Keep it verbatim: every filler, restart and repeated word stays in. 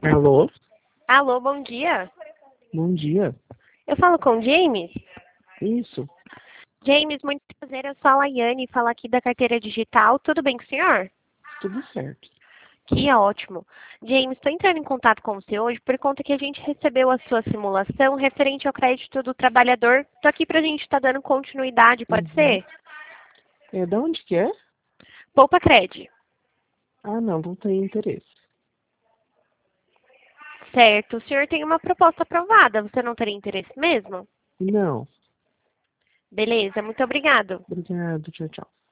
Alô? Alô, bom dia. Bom dia. Eu falo com o James? Isso, James, muito prazer. Eu sou a Laiane, falo aqui da carteira digital. Tudo bem com o senhor? tudo certo. Que ótimo. James, estou entrando em contato com você hoje por conta que a gente recebeu a sua simulação referente ao crédito do trabalhador. Estou aqui para a gente estar dando continuidade, pode Uhum. ser? É, da onde que é? Poupa Cred. Ah, não, não tenho interesse. Certo. O senhor tem uma proposta aprovada. Você não teria interesse mesmo? Não, Beleza, muito obrigado. obrigado, tchau, tchau.